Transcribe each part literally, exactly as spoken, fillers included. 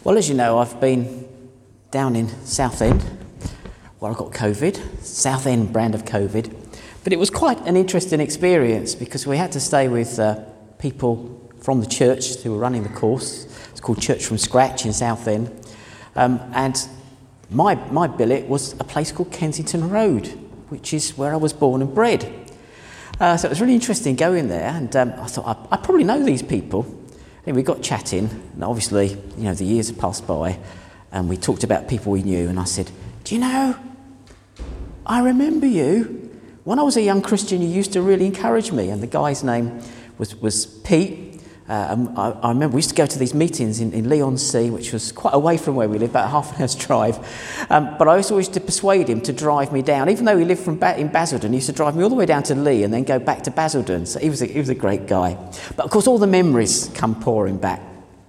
Well, as you know, I've been down in Southend where I got COVID, Southend brand of COVID. But it was quite an interesting experience because we had to stay with uh, people from the church who were running the course. It's called Church from Scratch in Southend. Um, and my, my billet was a place called Kensington Road, which is where I was born and bred. Uh, so it was really interesting going there, and um, I thought, I, I probably know these people. And we got chatting, and obviously, you know, the years have passed by, and we talked about people we knew, and I said, do you know, I remember you. When I was a young Christian, you used to really encourage me, and the guy's name was, was Pete. Uh, and I, I remember we used to go to these meetings in, in Leigh-on-Sea, which was quite away from where we lived, about half an hour's drive. Um, but I always used to persuade him to drive me down. Even though he lived from ba- in Basildon, he used to drive me all the way down to Leigh and then go back to Basildon. So he was, a, he was a great guy. But of course, all the memories come pouring back.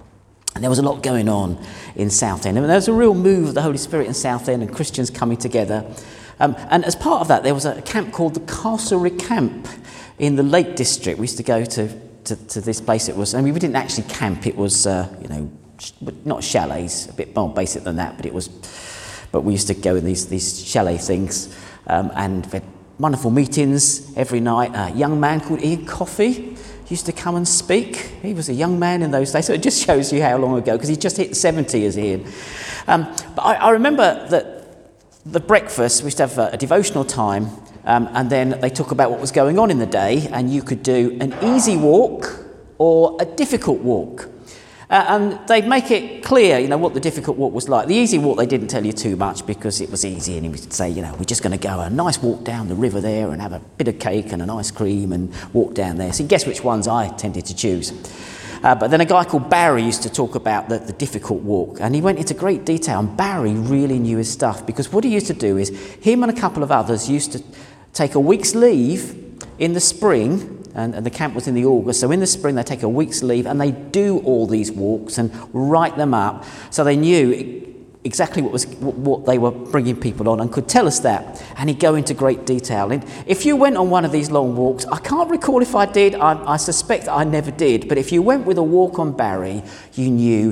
And there was a lot going on in Southend. I mean, there was a real move of the Holy Spirit in Southend and Christians coming together. Um, and as part of that, there was a camp called the Castlereagh Camp in the Lake District. We used to go to To, to this place. It was, I mean, we didn't actually camp. It was, uh, you know, sh- not chalets, a bit more basic than that, but it was, but we used to go in these these chalet things, um, and we had wonderful meetings every night. A young man called Ian Coffey used to come and speak. He was a young man in those days, so it just shows you how long ago, because he just hit seventy as Ian. Um, but I, I remember that the breakfast, we used to have a, a devotional time. Um, and then they talk about what was going on in the day, and you could do an easy walk or a difficult walk. Uh, and they'd make it clear, you know, what the difficult walk was like. The easy walk, they didn't tell you too much because it was easy, and he would say, you know, we're just going to go a nice walk down the river there and have a bit of cake and an ice cream and walk down there. So guess which ones I tended to choose. Uh, but then a guy called Barry used to talk about the, the difficult walk, and he went into great detail, and Barry really knew his stuff, because what he used to do is, him and a couple of others used to take a week's leave in the spring, and, and the camp was in the August, so in the spring they take a week's leave and they do all these walks and write them up, so they knew exactly what was what they were bringing people on and could tell us that, and he'd go into great detail. And if you went on one of these long walks, I can't recall if I did, I, I suspect I never did, but if you went with a walk on Barry, you knew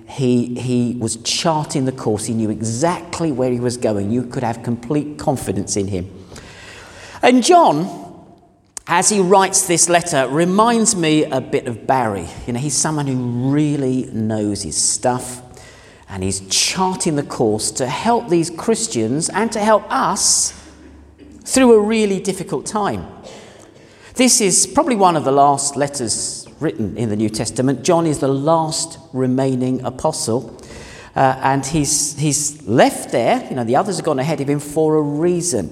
he he was charting the course, he knew exactly where he was going, you could have complete confidence in him. And John, as he writes this letter, reminds me a bit of Barry. You know, he's someone who really knows his stuff, and he's charting the course to help these Christians and to help us through a really difficult time. This is probably one of the last letters written in the New Testament. John is the last remaining apostle, uh, and he's he's left there. You know, the others have gone ahead of him for a reason,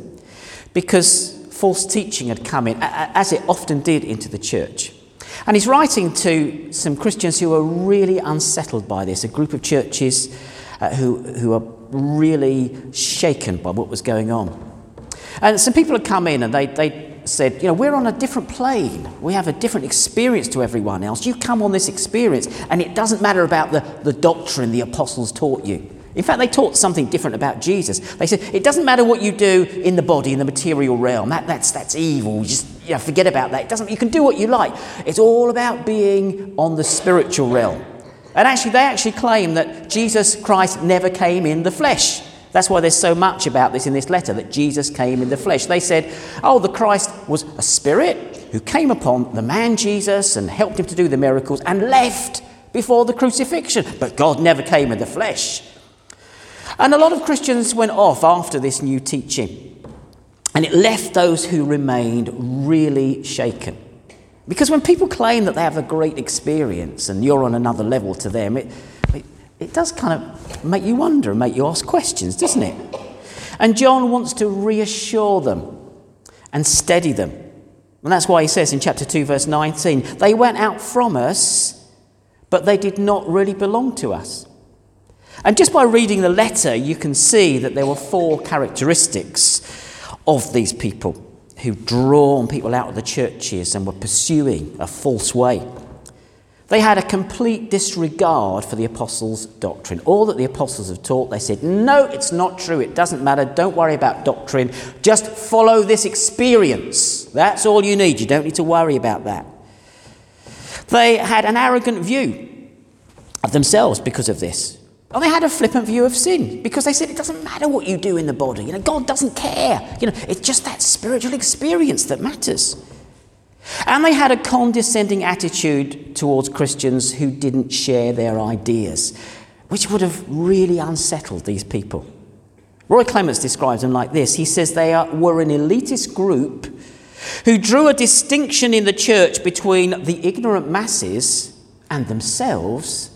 because false teaching had come in, as it often did, into the church. And he's writing to some Christians who are really unsettled by this, a group of churches uh, who, who are really shaken by what was going on. And some people had come in and they, they said, you know, we're on a different plane. We have a different experience to everyone else. You come on this experience and it doesn't matter about the, the doctrine the apostles taught you. In fact, they taught something different about Jesus. They said, it doesn't matter what you do in the body, in the material realm. That, that's that's evil. Just, you know, forget about that. It doesn't. You can do what you like. It's all about being on the spiritual realm. And actually, they actually claim that Jesus Christ never came in the flesh. That's why there's so much about this in this letter, that Jesus came in the flesh. They said, oh, the Christ was a spirit who came upon the man Jesus and helped him to do the miracles and left before the crucifixion. But God never came in the flesh. And a lot of Christians went off after this new teaching, and it left those who remained really shaken. Because when people claim that they have a great experience and you're on another level to them, it, it, it does kind of make you wonder and make you ask questions, doesn't it? And John wants to reassure them and steady them. And that's why he says in chapter two, verse nineteen, they went out from us, but they did not really belong to us. And just by reading the letter, you can see that there were four characteristics of these people who'd drawn people out of the churches and were pursuing a false way. They had a complete disregard for the apostles' doctrine. All that the apostles have taught, they said, no, it's not true. It doesn't matter. Don't worry about doctrine. Just follow this experience. That's all you need. You don't need to worry about that. They had an arrogant view of themselves because of this. And they had a flippant view of sin because they said it doesn't matter what you do in the body. You know, God doesn't care. You know, it's just that spiritual experience that matters. And they had a condescending attitude towards Christians who didn't share their ideas, which would have really unsettled these people. Roy Clements describes them like this. He says they are, were an elitist group who drew a distinction in the church between the ignorant masses and themselves,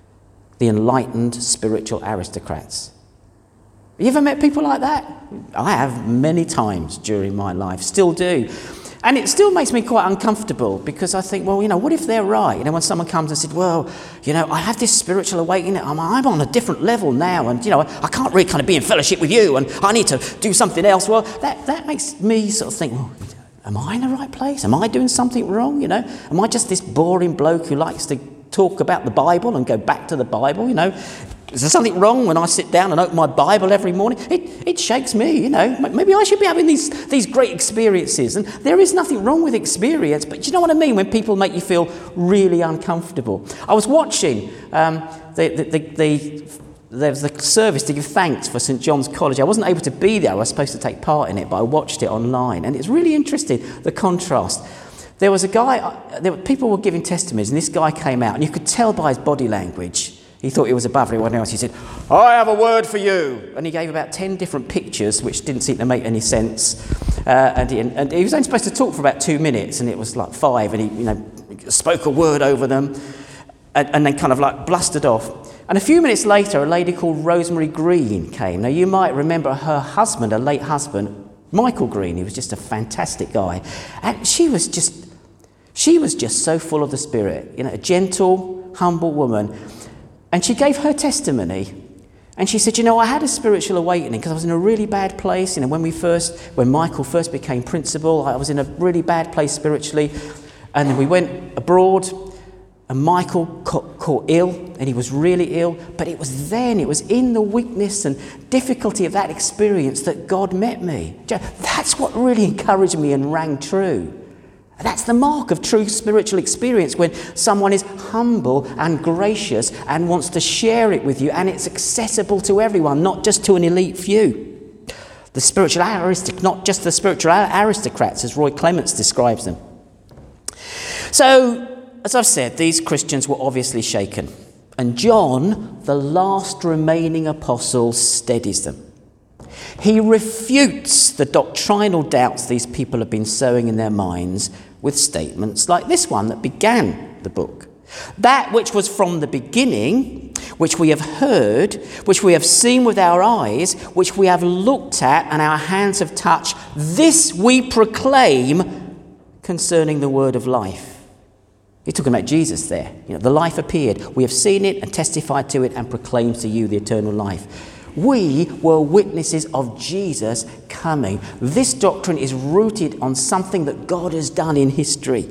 the enlightened spiritual aristocrats. Have you ever met people like that? I have many times during my life, still do. And it still makes me quite uncomfortable because I think, well, you know, what if they're right? You know, when someone comes and said, well, you know, I have this spiritual awakening. I'm, I'm on a different level now. And, you know, I can't really kind of be in fellowship with you and I need to do something else. Well, that, that makes me sort of think, well, am I in the right place? Am I doing something wrong? You know, am I just this boring bloke who likes to talk about the Bible and go back to the Bible? You know, is there something wrong when I sit down and open my Bible every morning? It it shakes me, you know. Maybe I should be having these, these great experiences. And there is nothing wrong with experience, but you know what I mean when people make you feel really uncomfortable. I was watching um, the, the, the, the, there was the service to give thanks for St John's College. I wasn't able to be there. I was supposed to take part in it, but I watched it online. And it's really interesting, the contrast. There was a guy, there were, people were giving testimonies, and this guy came out, and you could tell by his body language, he thought he was above everyone else. He said, I have a word for you. And he gave about ten different pictures, which didn't seem to make any sense. Uh, and, he, and he was only supposed to talk for about two minutes, and it was like five, and he, you know, spoke a word over them, and, and then kind of like blustered off. And a few minutes later, a lady called Rosemary Green came. Now, you might remember her husband, her late husband, Michael Green. He was just a fantastic guy. And she was just, she was just so full of the Spirit, you know, a gentle, humble woman. And she gave her testimony, and she said, you know, I had a spiritual awakening because I was in a really bad place. You know, when we first, when Michael first became principal, I was in a really bad place spiritually. And then we went abroad, and Michael caught, caught ill, and he was really ill. But it was then, it was in the weakness and difficulty of that experience that God met me. That's what really encouraged me and rang true. That's the mark of true spiritual experience, when someone is humble and gracious and wants to share it with you, and it's accessible to everyone, not just to an elite few. The spiritual aristocrats, not just the spiritual aristocrats, as Roy Clements describes them. So, as I've said, these Christians were obviously shaken, and John, the last remaining apostle, steadies them. He refutes the doctrinal doubts these people have been sowing in their minds with statements like this one that began the book. That which was from the beginning, which we have heard, which we have seen with our eyes, which we have looked at and our hands have touched, this we proclaim concerning the word of life. He's talking about Jesus there. You know, the life appeared. We have seen it and testified to it and proclaimed to you the eternal life. We were witnesses of Jesus coming. This doctrine is rooted on something that God has done in history.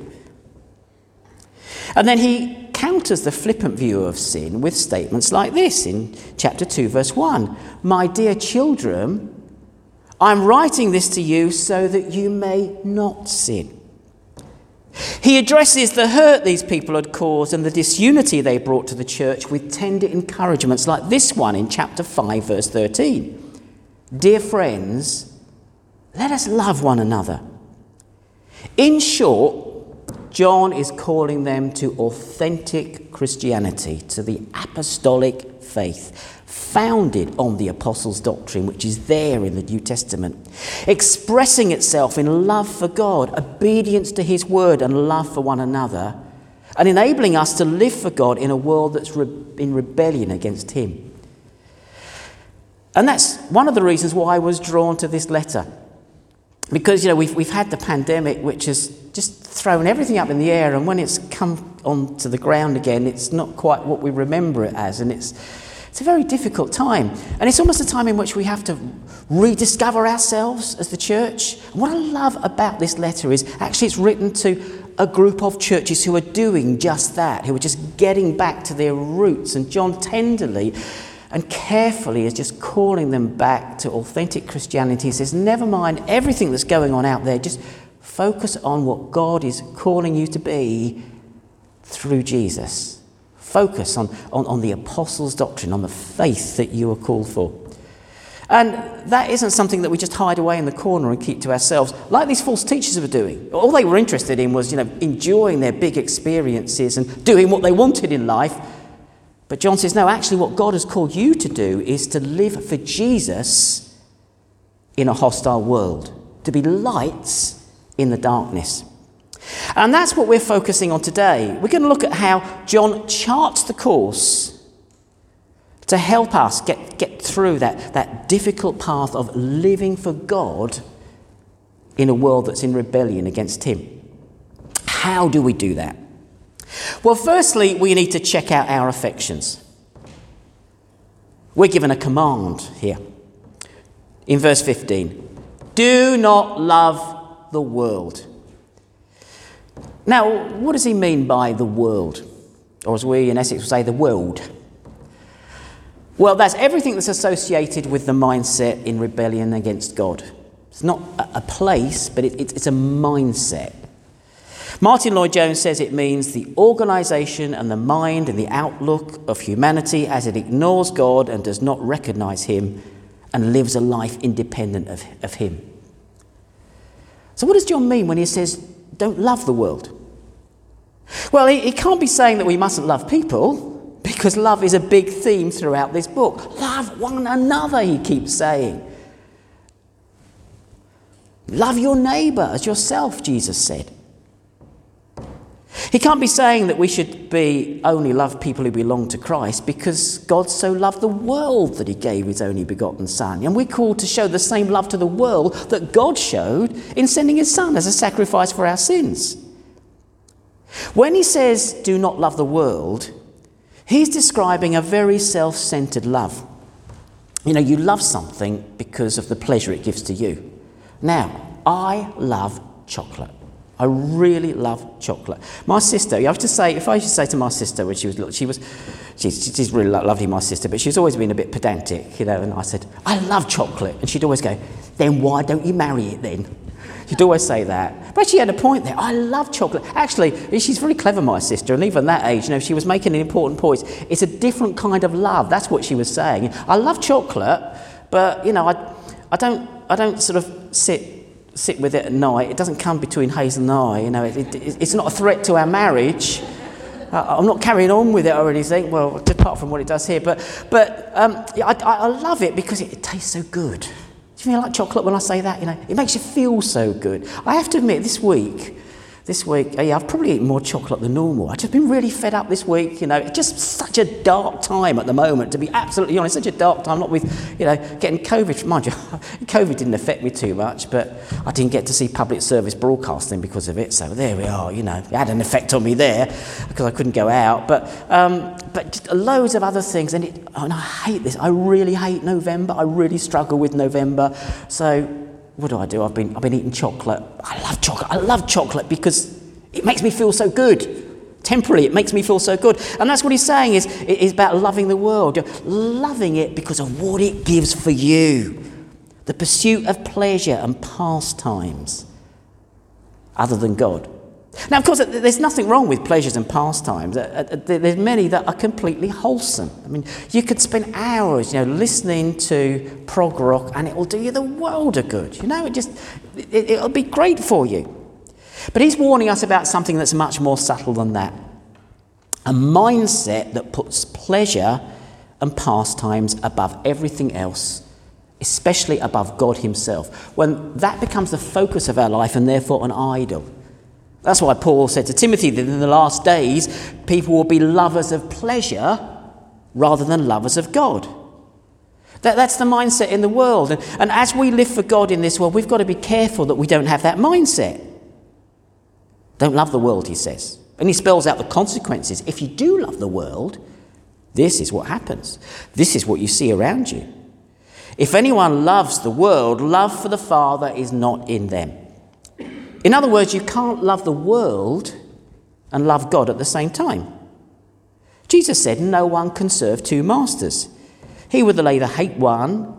And then he counters the flippant view of sin with statements like this in chapter two, verse one. My dear children, I'm writing this to you so that you may not sin. He addresses the hurt these people had caused and the disunity they brought to the church with tender encouragements like this one in chapter five, verse thirteen. Dear friends, let us love one another. In short, John is calling them to authentic Christianity, to the apostolic faith, founded on the apostles' doctrine, which is there in the New Testament, expressing itself in love for God, obedience to his word, and love for one another, and enabling us to live for God in a world that's re- in rebellion against him. And that's one of the reasons why I was drawn to this letter. Because, you know, we've, we've had the pandemic, which has just thrown everything up in the air, and when it's come onto the ground again, it's not quite what we remember it as, and it's It's a very difficult time. And it's almost a time in which we have to rediscover ourselves as the church. And what I love about this letter is actually it's written to a group of churches who are doing just that, who are just getting back to their roots. And John tenderly and carefully is just calling them back to authentic Christianity. He says, never mind everything that's going on out there. Just focus on what God is calling you to be through Jesus. Focus on, on, on the apostles' doctrine, on the faith that you are called for. And that isn't something that we just hide away in the corner and keep to ourselves, like these false teachers were doing. All they were interested in was, you know, enjoying their big experiences and doing what they wanted in life. But John says, no, actually what God has called you to do is to live for Jesus in a hostile world, to be lights in the darkness. And that's what we're focusing on today. We're going to look at how John charts the course to help us get, get through that, that difficult path of living for God in a world that's in rebellion against him. How do we do that? Well, firstly, we need to check out our affections. We're given a command here. In verse fifteen, do not love the world. Now, what does he mean by the world? Or as we in Essex would say, the world. Well, that's everything that's associated with the mindset in rebellion against God. It's not a place, but it, it's a mindset. Martin Lloyd-Jones says it means the organisation and the mind and the outlook of humanity as it ignores God and does not recognise him and lives a life independent of, of him. So what does John mean when he says, don't love the world? Well, he, he can't be saying that we mustn't love people, because love is a big theme throughout this book. Love one another, he keeps saying. Love your neighbour as yourself, Jesus said. He can't be saying that we should be only love people who belong to Christ, because God so loved the world that he gave his only begotten Son. And we're called to show the same love to the world that God showed in sending his Son as a sacrifice for our sins. When he says, do not love the world, he's describing a very self-centered love. You know, you love something because of the pleasure it gives to you. Now, I love chocolate. I really love chocolate. My sister, you have to say, if I used to say to my sister when she was little, she was, she's, she's really lovely, my sister, but she's always been a bit pedantic, you know, and I said, I love chocolate. And she'd always go, then why don't you marry it then? She'd always say that. But she had a point there. I love chocolate. Actually, she's very clever, my sister, and even that age, you know, she was making an important point. It's a different kind of love. That's what she was saying. I love chocolate, but, you know, I, I don't, I don't sort of sit... sit with it at night. It doesn't come between Hazel and I, you know, it, it, it's not a threat to our marriage. Uh, I'm not carrying on with it or anything, well, apart from what it does here, but but um, I, I love it because it, it tastes so good. Do you feel like chocolate when I say that? You know, it makes you feel so good. I have to admit, this week, this week, yeah, I've probably eaten more chocolate than normal. I've just been really fed up this week, you know. It's just such a dark time at the moment, to be absolutely honest. Such a dark time, not with, you know, getting COVID. Mind you, COVID didn't affect me too much, but I didn't get to see public service broadcasting because of it. So there we are, you know. It had an effect on me there because I couldn't go out. But um, but just loads of other things. And, it, oh, and I hate this. I really hate November. I really struggle with November. So... what do I do? I've been I've been eating chocolate. I love chocolate. I love chocolate because it makes me feel so good. Temporarily, it makes me feel so good. And that's what he's saying is, is about loving the world. You're loving it because of what it gives for you. The pursuit of pleasure and pastimes other than God. Now, of course, there's nothing wrong with pleasures and pastimes. There's many that are completely wholesome. I mean, you could spend hours, you know, listening to prog rock, and it will do you the world of good. You know, it just, it, it'll be great for you. But he's warning us about something that's much more subtle than that. A mindset that puts pleasure and pastimes above everything else, especially above God himself. When that becomes the focus of our life and therefore an idol. That's why Paul said to Timothy that in the last days, people will be lovers of pleasure rather than lovers of God. That, that's the mindset in the world. And, and as we live for God in this world, we've got to be careful that we don't have that mindset. Don't love the world, he says. And he spells out the consequences. If you do love the world, this is what happens. This is what you see around you. If anyone loves the world, love for the Father is not in them. In other words, you can't love the world and love God at the same time. Jesus said no one can serve two masters. He would either hate one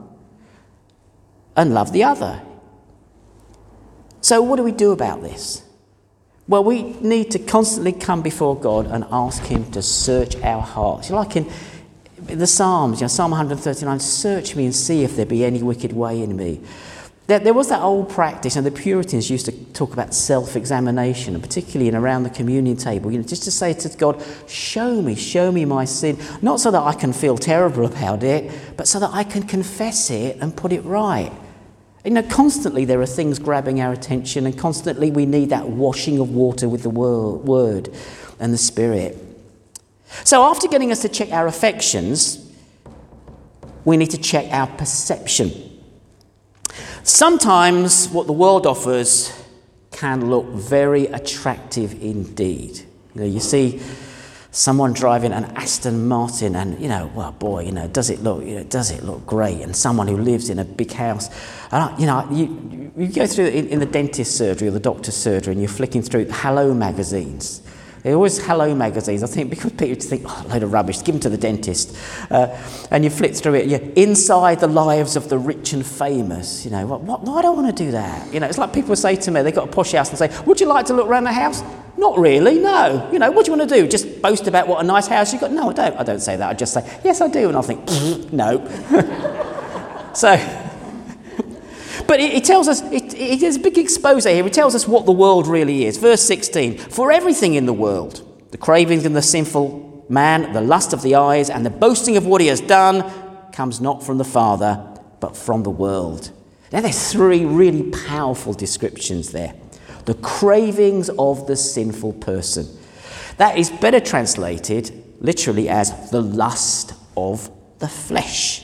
and love the other. So what do we do about this? Well, we need to constantly come before God and ask him to search our hearts. Like in the Psalms, you know, Psalm one thirty-nine, search me and see if there be any wicked way in me. There, there was that old practice, and the Puritans used to talk about self-examination, and particularly in around the communion table, you know, just to say to God, show me, show me my sin, not so that I can feel terrible about it, but so that I can confess it and put it right. You know, constantly there are things grabbing our attention, and constantly we need that washing of water with the word and the Spirit. So after getting us to check our affections, we need to check our perception. Sometimes what the world offers can look very attractive indeed. You know, you see someone driving an Aston Martin and, you know, well, boy, you know, does it look, you know, does it look great? And someone who lives in a big house. And, you know, you, you go through in, in the dentist's surgery or the doctor's surgery and you're flicking through Hello magazines. They're always Hello magazines, I think, because people just think, oh, a load of rubbish, give them to the dentist. Uh, and you flick through it, you're inside the lives of the rich and famous. You know, what, what, no, I don't want to do that. You know, it's like people say to me, they've got a posh house and say, would you like to look around the house? Not really, no. You know, what do you want to do? Just boast about what a nice house you've got? No, I don't. I don't say that. I just say, yes, I do. And I think, no. So, but it, it tells us, it, it is a big expose here. It tells us what the world really is. Verse sixteen, for everything in the world, the cravings of the sinful man, the lust of the eyes, and the boasting of what he has done, comes not from the Father, but from the world. Now there's three really powerful descriptions there. The cravings of the sinful person. That is better translated literally as the lust of the flesh.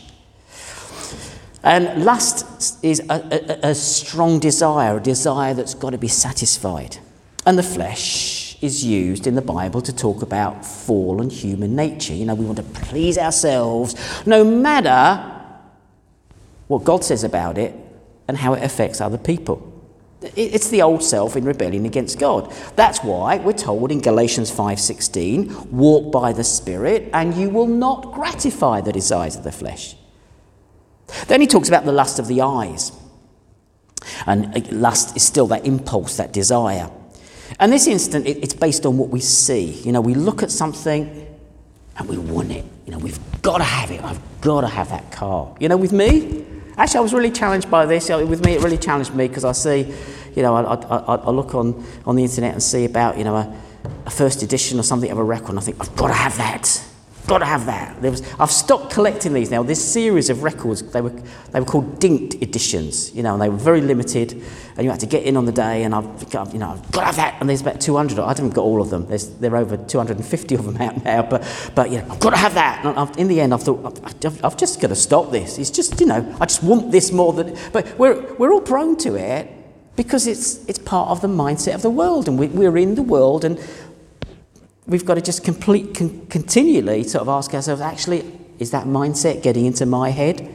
And lust is a, a, a strong desire, a desire that's got to be satisfied. And the flesh is used in the Bible to talk about fallen human nature. You know, we want to please ourselves, no matter what God says about it and how it affects other people. It's the old self in rebellion against God. That's why we're told in Galatians five sixteen, walk by the Spirit and you will not gratify the desires of the flesh. Then he talks about the lust of the eyes. And lust is still that impulse, that desire. And this instant, it's based on what we see. You know, we look at something and we want it. You know, we've got to have it. I've got to have that car. You know, with me, actually, I was really challenged by this. With me, it really challenged me because I see, you know, I, I, I look on, on the internet and see about, you know, a, a first edition or something of a record, and I think, I've got to have that. Got to have that. There was, I've stopped collecting these now. This series of records, they were they were called Dinked editions, you know, and they were very limited, and you had to get in on the day. And I've got, you know, I've got to have that. And there's about two hundred. I haven't got all of them. There's there are over two hundred fifty of them out now. But but you know, I've got to have that. And I've, in the end, I thought I've, I've just got to stop this. It's just, you know, I just want this more than. But we're we're all prone to it because it's it's part of the mindset of the world, and we, we're in the world and. We've got to just complete, con- continually sort of ask ourselves, actually, is that mindset getting into my head?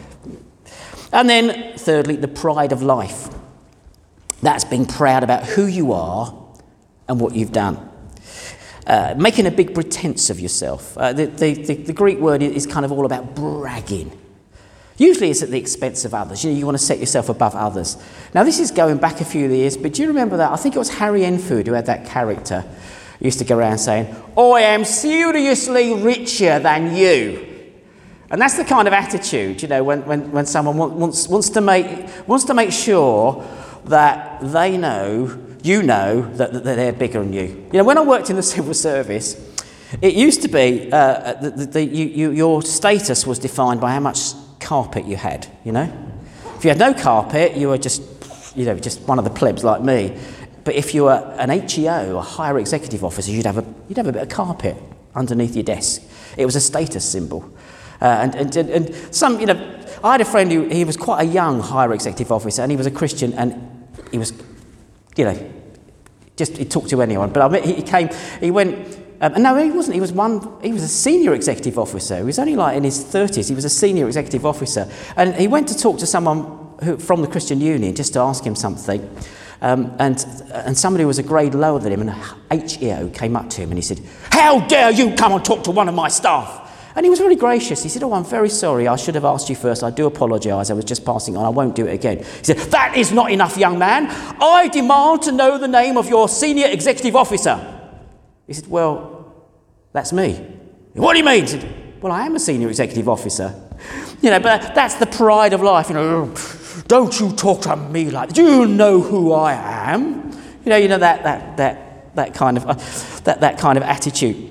And then, thirdly, the pride of life. That's being proud about who you are and what you've done. Uh, making a big pretense of yourself. Uh, the, the, the, the Greek word is kind of all about bragging. Usually it's at the expense of others. You know, you want to set yourself above others. Now, this is going back a few years, but do you remember that? I think it was Harry Enfield who had that character. Used to go around saying, I am seriously richer than you. And that's the kind of attitude, you know, when, when, when someone wants, wants, to make, wants to make sure that they know, you know, that, that they're bigger than you. You know, when I worked in the civil service, it used to be uh, the, the, the, you, you, your status was defined by how much carpet you had, you know. If you had no carpet, you were just, you know, just one of the plebs like me. But if you were an H E O, a higher executive officer, you'd have a you'd have a bit of carpet underneath your desk. It was a status symbol, uh, and, and and some you know. I had a friend who he was quite a young higher executive officer, and he was a Christian, and he was, you know, just he talked to anyone. But I mean, he came, he went. Um, no, he wasn't. He was one. He was a senior executive officer. He was only like in his thirties. He was a senior executive officer, and he went to talk to someone who, from the Christian Union just to ask him something. Um, and and somebody who was a grade lower than him, an H E O, came up to him and he said, "How dare you come and talk to one of my staff?" And he was really gracious. He said, oh, I'm very sorry. I should have asked you first. I do apologise. I was just passing on. I won't do it again. He said, that is not enough, young man. I demand to know the name of your senior executive officer. He said, well, that's me. What do you mean? He said, well, I am a senior executive officer. You know, but that's the pride of life. You know, don't you talk to me like that. Do you know who I am? You know, you know that that that that kind of uh, that that kind of attitude.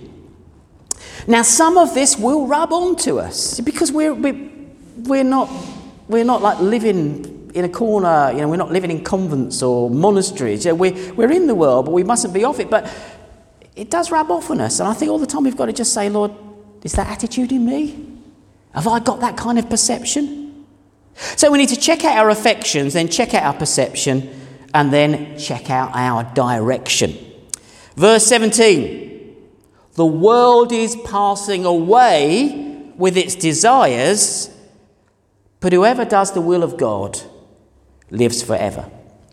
Now, some of this will rub onto us because we're we're, we're not we're not like living in a corner. You know, we're not living in convents or monasteries. You know, we're we're in the world, but we mustn't be off it. But it does rub off on us, and I think all the time we've got to just say, Lord, is that attitude in me? Have I got that kind of perception? So we need to check out our affections, then check out our perception, and then check out our direction. Verse seventeen. The world is passing away with its desires, but whoever does the will of God lives forever.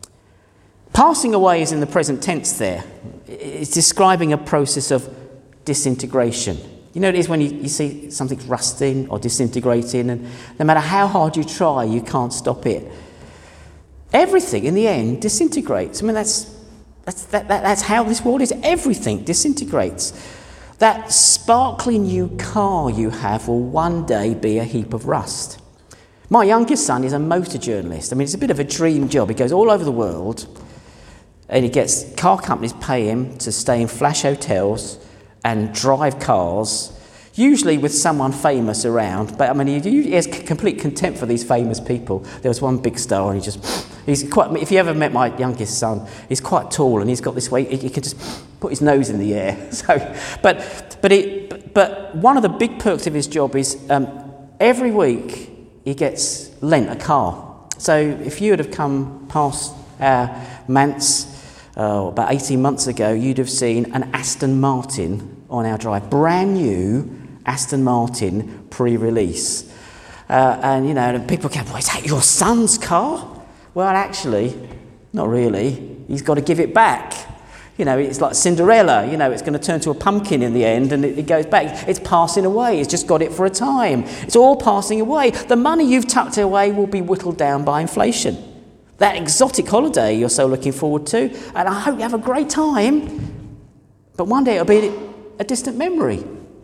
Passing away is in the present tense there. It's describing a process of disintegration. You know what it is when you, you see something rusting or disintegrating, and no matter how hard you try, you can't stop it. Everything, in the end, disintegrates. I mean, that's, that's, that, that, that's how this world is. Everything disintegrates. That sparkling new car you have will one day be a heap of rust. My youngest son is a motor journalist. I mean, it's a bit of a dream job. He goes all over the world, and he gets car companies pay him to stay in flash hotels and drive cars, usually with someone famous around. But I mean, he, he has complete contempt for these famous people. There was one big star, and he just, he's quite, if you ever met my youngest son, he's quite tall, and he's got this way, he, he can just put his nose in the air. So, but, but, it, but one of the big perks of his job is um, every week he gets lent a car. So if you would have come past our manse uh, about eighteen months ago, you'd have seen an Aston Martin on our drive, brand new Aston Martin pre-release. Uh, and, you know, and people go, well, is that your son's car? Well, actually, not really. He's got to give it back. You know, it's like Cinderella. You know, it's going to turn to a pumpkin in the end, and it, it goes back. It's passing away. It's just got it for a time. It's all passing away. The money you've tucked away will be whittled down by inflation. That exotic holiday you're so looking forward to, and I hope you have a great time, but one day it'll be a distant memory.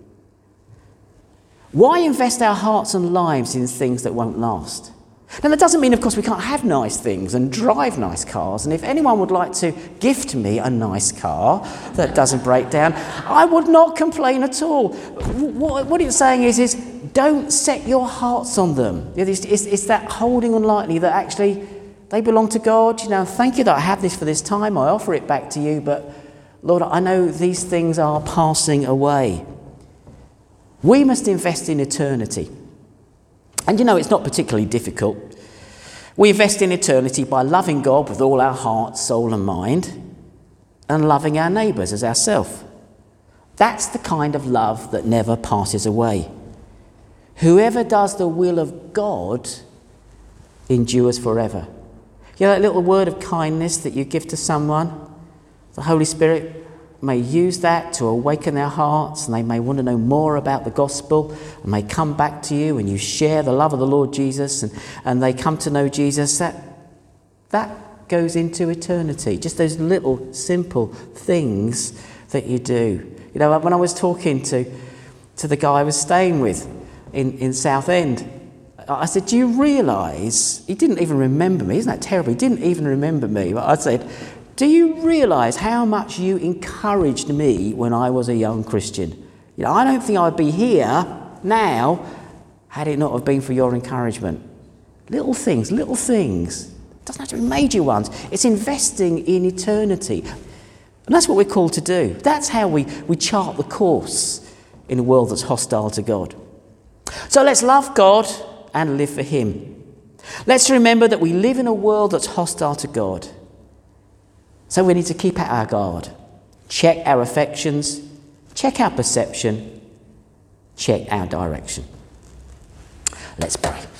Why invest our hearts and lives in things that won't last? Now, that doesn't mean, of course, we can't have nice things and drive nice cars. And if anyone would like to gift me a nice car that doesn't break down, I would not complain at all. What, what it's saying is, is don't set your hearts on them. It's, it's, it's that holding on lightly that actually they belong to God. You know, thank you that I have this for this time. I offer it back to you. But, Lord, I know these things are passing away. We must invest in eternity. And you know, it's not particularly difficult. We invest in eternity by loving God with all our heart, soul and mind, and loving our neighbours as ourselves. That's the kind of love that never passes away. Whoever does the will of God endures forever. You know that little word of kindness that you give to someone? The Holy Spirit may use that to awaken their hearts, and they may want to know more about the gospel, and may come back to you and you share the love of the Lord Jesus, and, and they come to know Jesus. That, that goes into eternity. Just those little simple things that you do. You know, when I was talking to, to the guy I was staying with in, in Southend, I said, do you realise, he didn't even remember me, isn't that terrible? He didn't even remember me. But I said, do you realise how much you encouraged me when I was a young Christian? You know, I don't think I'd be here now had it not have been for your encouragement. Little things, little things. It doesn't have to be major ones. It's investing in eternity. And that's what we're called to do. That's how we, we chart the course in a world that's hostile to God. So let's love God and live for Him. Let's remember that we live in a world that's hostile to God. So we need to keep at our guard. Check our affections, check our perception, check our direction. Let's pray.